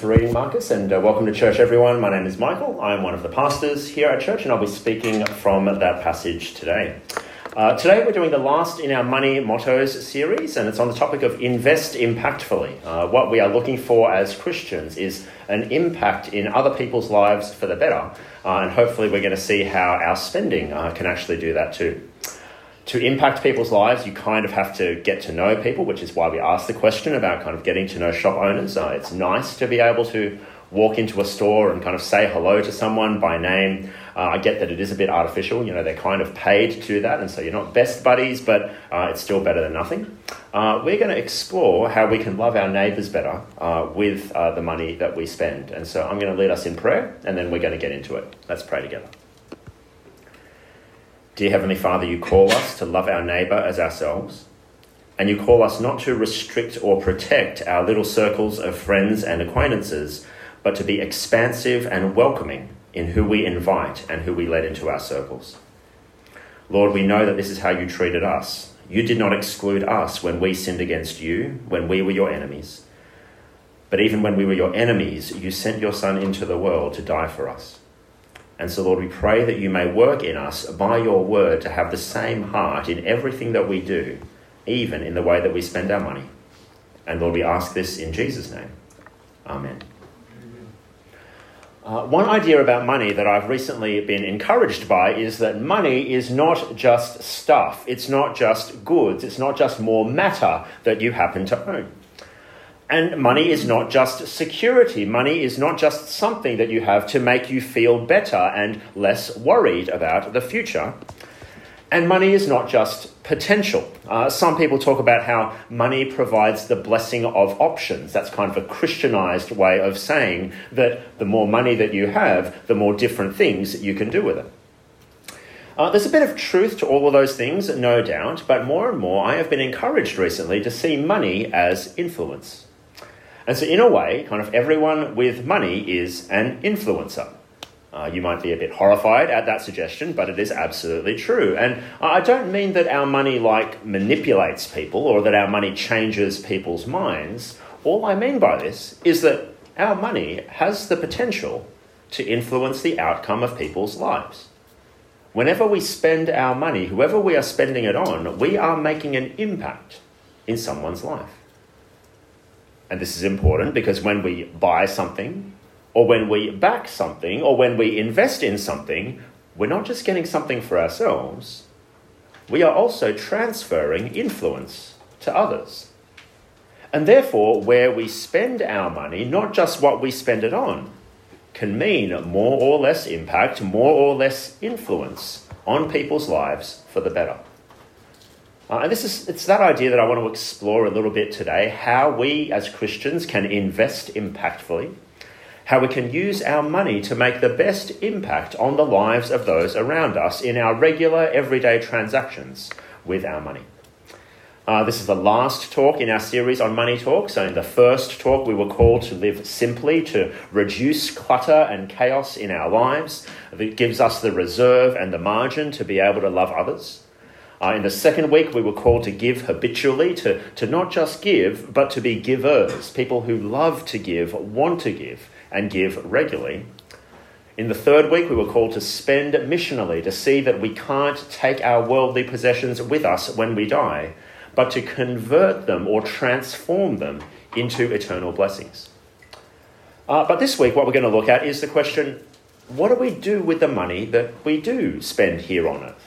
for reading, Marcus, and welcome to church, everyone. My name is Michael. I'm one of the pastors here at church, and I'll be speaking from that passage today. Today we're doing the last in our Money Mottos series, and it's on the topic of invest impactfully. What we are looking for as Christians is an impact in other people's lives for the better, and hopefully we're going to see how our spending can actually do that too. To impact people's lives, you kind of have to get to know people, which is why we asked the question about kind of getting to know shop owners. It's nice to be able to walk into a store and kind of say hello to someone by name. I get that it is a bit artificial, they're kind of paid to do that, and so you're not best buddies, but it's still better than nothing. We're going to explore how we can love our neighbours better with the money that we spend. And so I'm going to lead us in prayer, and then we're going to get into it. Let's pray together. Dear Heavenly Father, you call us to love our neighbour as ourselves, and you call us not to restrict or protect our little circles of friends and acquaintances, but to be expansive and welcoming in who we invite and who we let into our circles. Lord, we know that this is how you treated us. You did not exclude us when we sinned against you, when we were your enemies. But even when we were your enemies, you sent your Son into the world to die for us. And so, Lord, we pray that you may work in us by your word to have the same heart in everything that we do, even in the way that we spend our money. And Lord, we ask this in Jesus' name. Amen. One idea about money that I've recently been encouraged by is that money is not just stuff. It's not just goods. It's not just more matter that you happen to own. And money is not just security. Money is not just something that you have to make you feel better and less worried about the future. And money is not just potential. Some people talk about how money provides the blessing of options. That's kind of a Christianized way of saying that the more money that you have, the more different things you can do with it. There's a bit of truth to all of those things, no doubt, but more and more I have been encouraged recently to see money as influence. And so in a way, kind of everyone with money is an influencer. You might be a bit horrified at that suggestion, but it is absolutely true. And I don't mean that our money manipulates people or that our money changes people's minds. All I mean by this is that our money has the potential to influence the outcome of people's lives. Whenever we spend our money, whoever we are spending it on, we are making an impact in someone's life. And this is important because when we buy something, or when we back something, or when we invest in something, we're not just getting something for ourselves, we are also transferring influence to others. And therefore, where we spend our money, not just what we spend it on, can mean more or less impact, more or less influence on people's lives for the better. And it's that idea that I want to explore a little bit today, how we as Christians can invest impactfully, how we can use our money to make the best impact on the lives of those around us in our regular everyday transactions with our money. This is the last talk in our series on Money Talk. So in the first talk, we were called to live simply, to reduce clutter and chaos in our lives. That gives us the reserve and the margin to be able to love others. In the second week, we were called to give habitually, to not just give, but to be givers, people who love to give, want to give, and give regularly. In the third week, we were called to spend missionally, to see that we can't take our worldly possessions with us when we die, but to convert them or transform them into eternal blessings. But this week, what we're going to look at is the question, what do we do with the money that we do spend here on earth?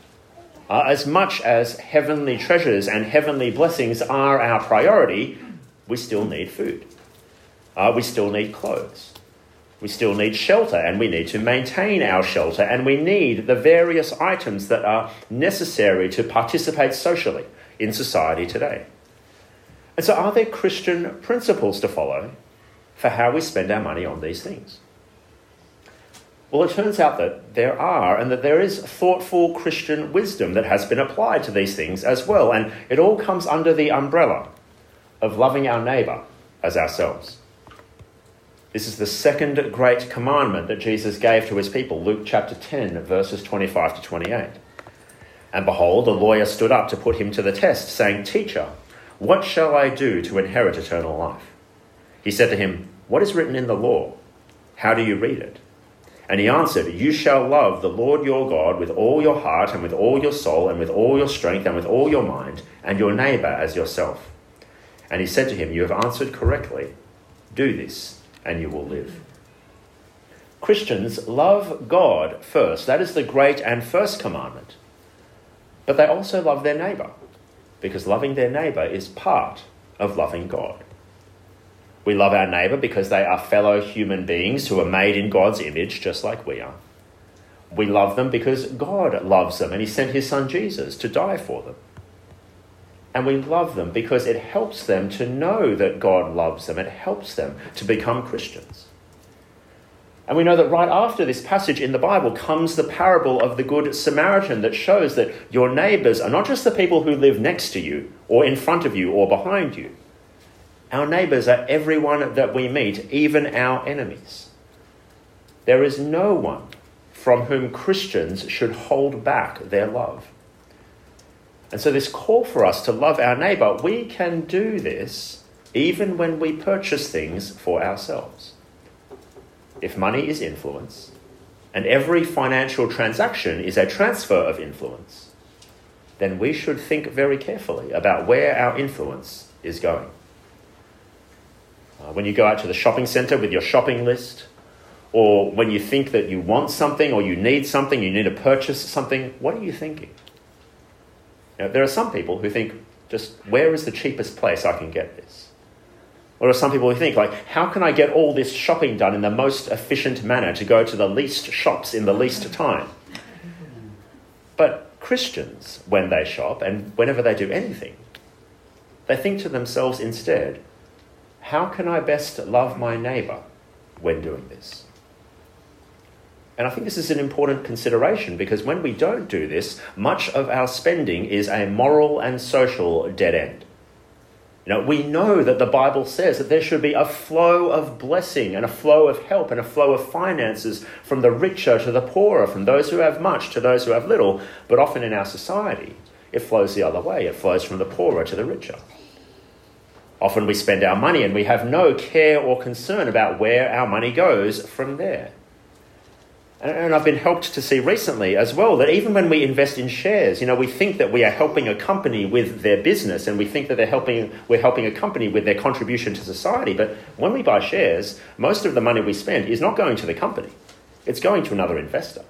As much as heavenly treasures and heavenly blessings are our priority, we still need food. We still need clothes. We still need shelter, and we need to maintain our shelter, and we need the various items that are necessary to participate socially in society today. And so are there Christian principles to follow for how we spend our money on these things? Well, it turns out that there are, and that there is thoughtful Christian wisdom that has been applied to these things as well. And it all comes under the umbrella of loving our neighbour as ourselves. This is the second great commandment that Jesus gave to his people, Luke chapter 10, verses 25 to 28. And behold, a lawyer stood up to put him to the test, saying, "Teacher, what shall I do to inherit eternal life?" He said to him, "What is written in the law? How do you read it?" And he answered, "You shall love the Lord your God with all your heart and with all your soul and with all your strength and with all your mind, and your neighbour as yourself." And he said to him, "You have answered correctly. Do this, and you will live." Christians love God first. That is the great and first commandment. But they also love their neighbour, because loving their neighbour is part of loving God. We love our neighbour because they are fellow human beings who are made in God's image, just like we are. We love them because God loves them and he sent his son Jesus to die for them. And we love them because it helps them to know that God loves them. It helps them to become Christians. And we know that right after this passage in the Bible comes the parable of the Good Samaritan that shows that your neighbours are not just the people who live next to you or in front of you or behind you. Our neighbours are everyone that we meet, even our enemies. There is no one from whom Christians should hold back their love. And so this call for us to love our neighbour, we can do this even when we purchase things for ourselves. If money is influence, and every financial transaction is a transfer of influence, then we should think very carefully about where our influence is going. When you go out to the shopping centre with your shopping list, or when you think that you want something or you need to purchase something, what are you thinking? There are some people who think, just where is the cheapest place I can get this? Or there are some people who think, how can I get all this shopping done in the most efficient manner to go to the least shops in the least time? But Christians, when they shop and whenever they do anything, they think to themselves instead, how can I best love my neighbour when doing this? And I think this is an important consideration because when we don't do this, much of our spending is a moral and social dead end. We know that the Bible says that there should be a flow of blessing and a flow of help and a flow of finances from the richer to the poorer, from those who have much to those who have little. But often in our society, it flows the other way. It flows from the poorer to the richer. Often we spend our money and we have no care or concern about where our money goes from there. And I've been helped to see recently as well that even when we invest in shares, we think that we are helping a company with their business and we think that we're helping a company with their contribution to society. But when we buy shares, most of the money we spend is not going to the company. It's going to another investor.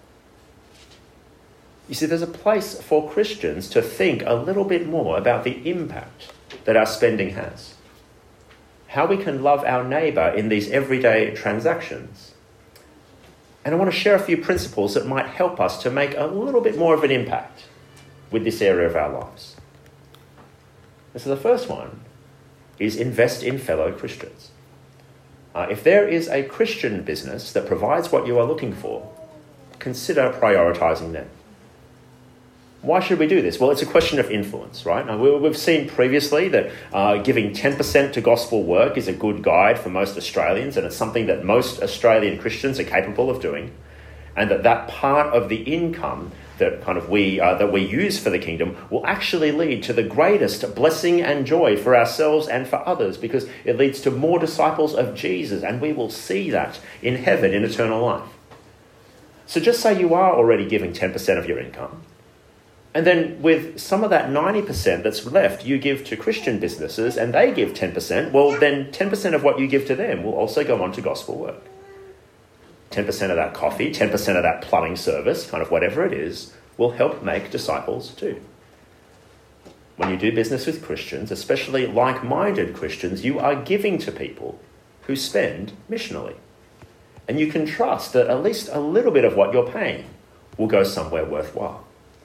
You see, there's a place for Christians to think a little bit more about the impact that our spending has. How we can love our neighbour in these everyday transactions. And I want to share a few principles that might help us to make a little bit more of an impact with this area of our lives. And so the first one is invest in fellow Christians. If there is a Christian business that provides what you are looking for, consider prioritising them. Why should we do this? Well, it's a question of influence, right? Now, we've seen previously that giving 10% to gospel work is a good guide for most Australians, and it's something that most Australian Christians are capable of doing, and that part of the income that we use for the kingdom will actually lead to the greatest blessing and joy for ourselves and for others, because it leads to more disciples of Jesus, and we will see that in heaven in eternal life. So just say you are already giving 10% of your income. And then with some of that 90% that's left, you give to Christian businesses and they give 10%, well, then 10% of what you give to them will also go on to gospel work. 10% of that coffee, 10% of that plumbing service, kind of whatever it is, will help make disciples too. When you do business with Christians, especially like-minded Christians, you are giving to people who spend missionally. And you can trust that at least a little bit of what you're paying will go somewhere worthwhile.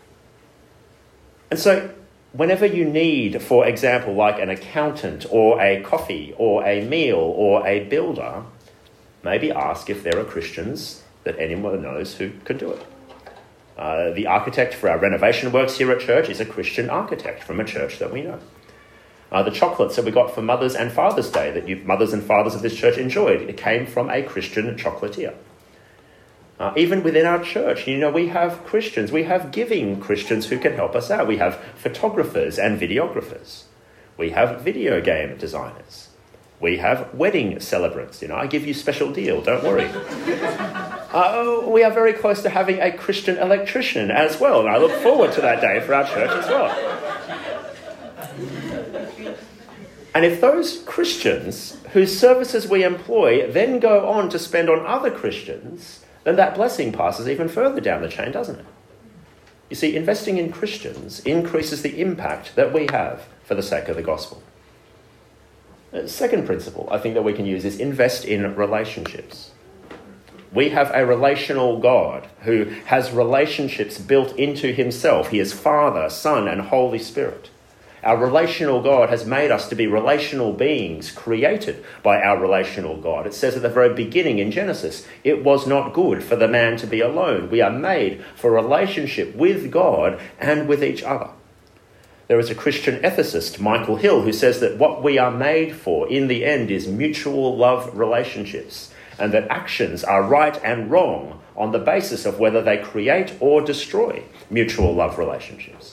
And so whenever you need, for example, like an accountant or a coffee or a meal or a builder, maybe ask if there are Christians that anyone knows who can do it. The architect for our renovation works here at church is a Christian architect from a church that we know. The chocolates that we got for Mother's and Father's Day that mothers and fathers of this church enjoyed, it came from a Christian chocolatier. Even within our church, we have Christians, we have giving Christians who can help us out. We have photographers and videographers. We have video game designers. We have wedding celebrants. I give you special deal, don't worry. We are very close to having a Christian electrician as well, and I look forward to that day for our church as well. And if those Christians whose services we employ then go on to spend on other Christians, then that blessing passes even further down the chain, doesn't it? You see, investing in Christians increases the impact that we have for the sake of the gospel. The second principle I think that we can use is invest in relationships. We have a relational God who has relationships built into himself. He is Father, Son, and Holy Spirit. Our relational God has made us to be relational beings created by our relational God. It says at the very beginning in Genesis, it was not good for the man to be alone. We are made for relationship with God and with each other. There is a Christian ethicist, Michael Hill, who says that what we are made for in the end is mutual love relationships, and that actions are right and wrong on the basis of whether they create or destroy mutual love relationships.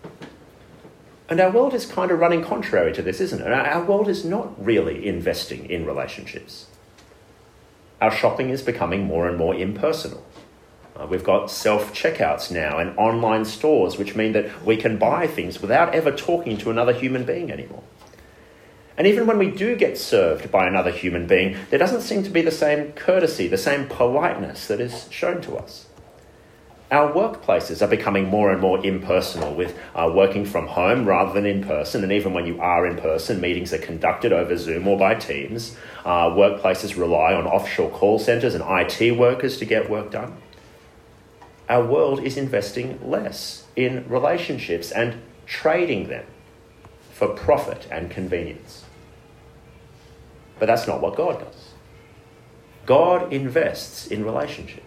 And our world is kind of running contrary to this, isn't it? Our world is not really investing in relationships. Our shopping is becoming more and more impersonal. We've got self-checkouts now and online stores, which mean that we can buy things without ever talking to another human being anymore. And even when we do get served by another human being, there doesn't seem to be the same courtesy, the same politeness that is shown to us. Our workplaces are becoming more and more impersonal, with working from home rather than in person. And even when you are in person, meetings are conducted over Zoom or by Teams. Workplaces rely on offshore call centres and IT workers to get work done. Our world is investing less in relationships and trading them for profit and convenience. But that's not what God does. God invests in relationships.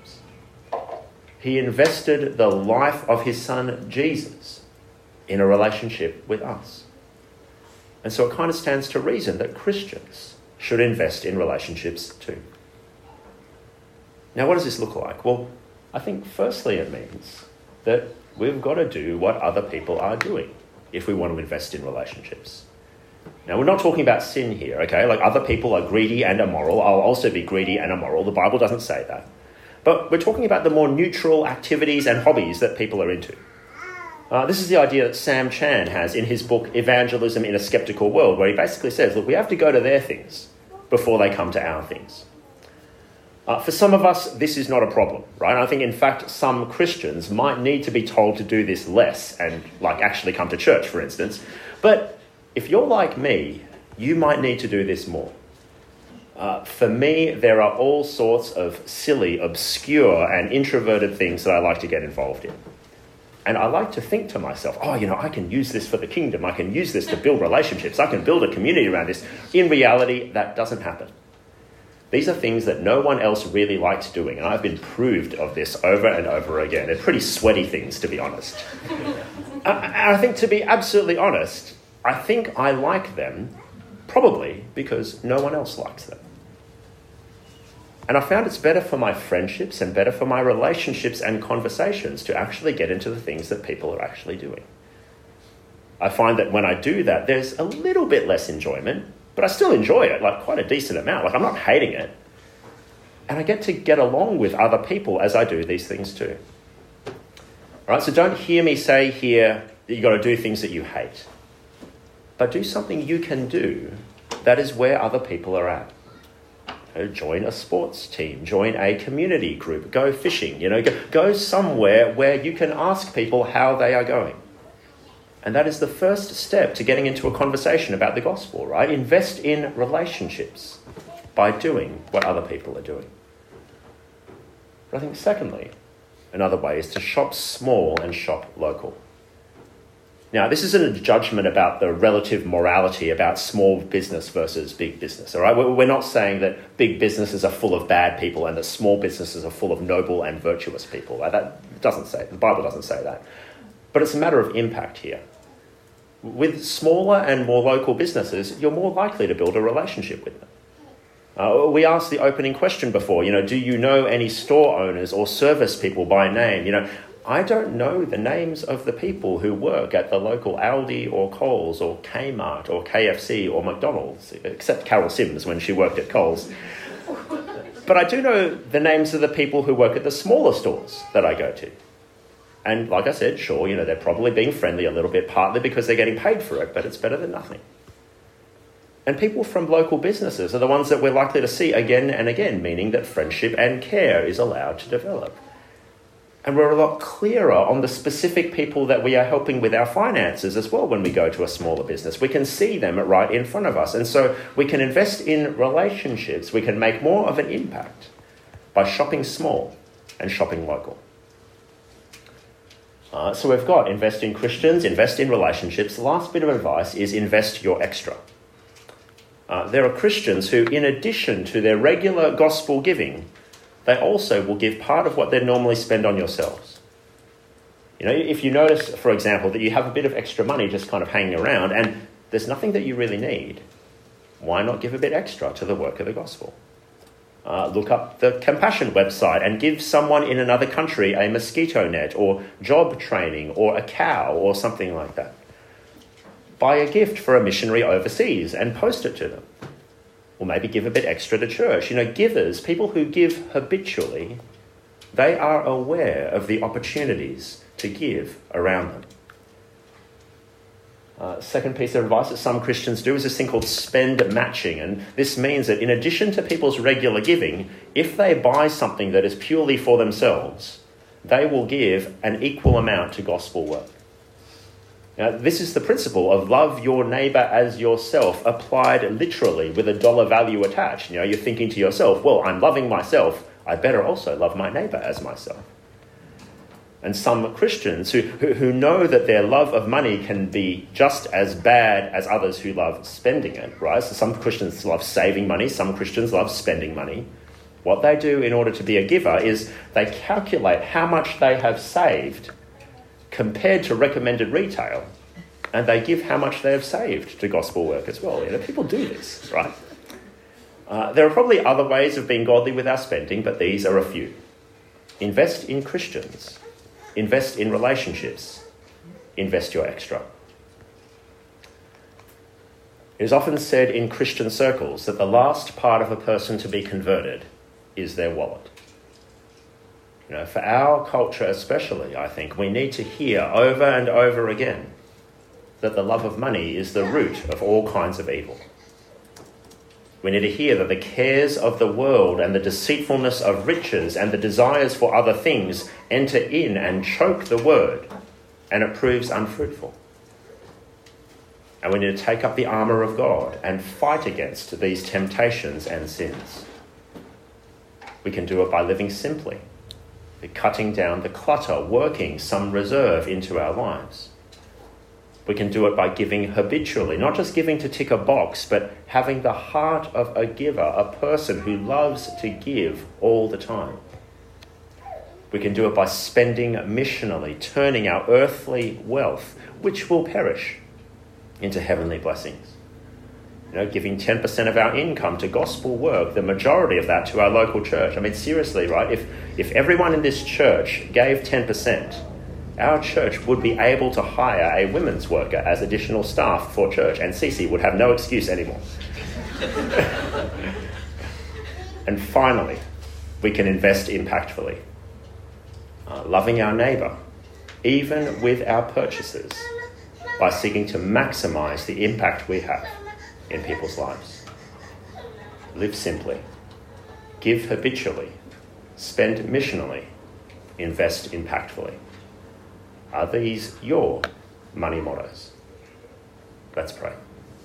He invested the life of his son, Jesus, in a relationship with us. And so it kind of stands to reason that Christians should invest in relationships too. Now, what does this look like? Well, I think firstly it means that we've got to do what other people are doing if we want to invest in relationships. Now, we're not talking about sin here, okay? Like, other people are greedy and immoral. I'll also be greedy and immoral. The Bible doesn't say that. But we're talking about the more neutral activities and hobbies that people are into. This is the idea that Sam Chan has in his book, Evangelism in a Skeptical World, where he basically says, look, we have to go to their things before they come to our things. For some of us, this is not a problem, right? I think, in fact, some Christians might need to be told to do this less and, actually come to church, for instance. But if you're like me, you might need to do this more. For me, there are all sorts of silly, obscure and introverted things that I like to get involved in. And I like to think to myself, I can use this for the kingdom. I can use this to build relationships. I can build a community around this. In reality, that doesn't happen. These are things that no one else really likes doing. And I've been proved of this over and over again. They're pretty sweaty things, to be honest. And I think, to be absolutely honest, I think I like them probably because no one else likes them. And I found it's better for my friendships and better for my relationships and conversations to actually get into the things that people are actually doing. I find that when I do that, there's a little bit less enjoyment, but I still enjoy it, quite a decent amount. I'm not hating it. And I get to get along with other people as I do these things too. All right, so don't hear me say here that you've got to do things that you hate. But do something you can do that is where other people are at. Join a sports team, join a community group, go fishing, go somewhere where you can ask people how they are going. And that is the first step to getting into a conversation about the gospel, right? Invest in relationships by doing what other people are doing. But I think secondly, another way is to shop small and shop local. Now, this isn't a judgment about the relative morality about small business versus big business, all right? We're not saying that big businesses are full of bad people and that small businesses are full of noble and virtuous people. That doesn't say, the Bible doesn't say that. But it's a matter of impact here. With smaller and more local businesses, you're more likely to build a relationship with them. We asked the opening question before, do you know any store owners or service people by name? I don't know the names of the people who work at the local Aldi or Coles or Kmart or KFC or McDonald's, except Carol Sims when she worked at Coles. But I do know the names of the people who work at the smaller stores that I go to. And like I said, sure, they're probably being friendly a little bit, partly because they're getting paid for it, but it's better than nothing. And people from local businesses are the ones that we're likely to see again and again, meaning that friendship and care is allowed to develop. And we're a lot clearer on the specific people that we are helping with our finances as well when we go to a smaller business. We can see them right in front of us. And so we can invest in relationships. We can make more of an impact by shopping small and shopping local. So we've got invest in Christians, invest in relationships. The last bit of advice is invest your extra. There are Christians who, in addition to their regular gospel giving, they also will give part of what they normally spend on yourselves. If you notice, for example, that you have a bit of extra money just kind of hanging around and there's nothing that you really need, why not give a bit extra to the work of the gospel? Look up the Compassion website and give someone in another country a mosquito net or job training or a cow or something like that. Buy a gift for a missionary overseas and post it to them. Or maybe give a bit extra to church. Givers, people who give habitually, they are aware of the opportunities to give around them. Second piece of advice that some Christians do is this thing called spend matching. And this means that in addition to people's regular giving, if they buy something that is purely for themselves, they will give an equal amount to gospel work. Now, this is the principle of love your neighbour as yourself, applied literally with a dollar value attached. You're thinking to yourself, well, I'm loving myself, I better also love my neighbour as myself. And some Christians who know that their love of money can be just as bad as others who love spending it, right? So some Christians love saving money, some Christians love spending money. What they do in order to be a giver is they calculate how much they have saved compared to recommended retail, and they give how much they have saved to gospel work as well. People do this, right? There are probably other ways of being godly with our spending, but these are a few. Invest in Christians. Invest in relationships. Invest your extra. It is often said in Christian circles that the last part of a person to be converted is their wallet. For our culture especially, I think, we need to hear over and over again that the love of money is the root of all kinds of evil. We need to hear that the cares of the world and the deceitfulness of riches and the desires for other things enter in and choke the word, and it proves unfruitful. And we need to take up the armour of God and fight against these temptations and sins. We can do it by living simply, cutting down the clutter, working some reserve into our lives. We can do it by giving habitually, not just giving to tick a box, but having the heart of a giver, a person who loves to give all the time. We can do it by spending missionally, turning our earthly wealth, which will perish, into heavenly blessings. Giving 10% of our income to gospel work, the majority of that to our local church. Seriously, right? If everyone in this church gave 10%, our church would be able to hire a women's worker as additional staff for church, and Cece would have no excuse anymore. And finally, we can invest impactfully. Loving our neighbour, even with our purchases, by seeking to maximise the impact we have in people's lives. Live simply, give habitually, spend missionally, invest impactfully. Are these your money mottos? Let's pray.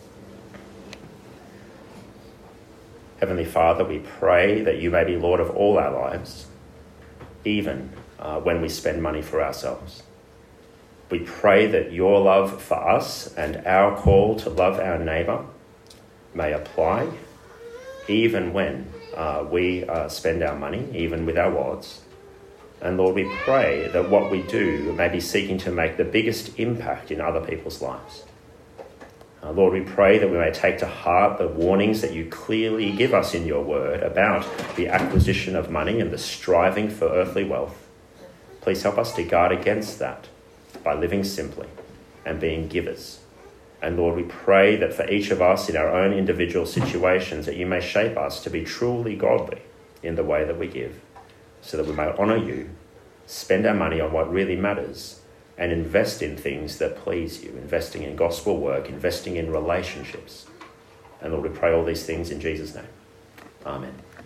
Heavenly Father, we pray that you may be Lord of all our lives, even when we spend money for ourselves. We pray that your love for us and our call to love our neighbour may apply even when we spend our money, even with our wallets. And Lord, we pray that what we do may be seeking to make the biggest impact in other people's lives. Lord, we pray that we may take to heart the warnings that you clearly give us in your word about the acquisition of money and the striving for earthly wealth. Please help us to guard against that by living simply and being givers. And Lord, we pray that for each of us in our own individual situations, that you may shape us to be truly godly in the way that we give, so that we may honour you, spend our money on what really matters, and invest in things that please you, investing in gospel work, investing in relationships. And Lord, we pray all these things in Jesus' name. Amen.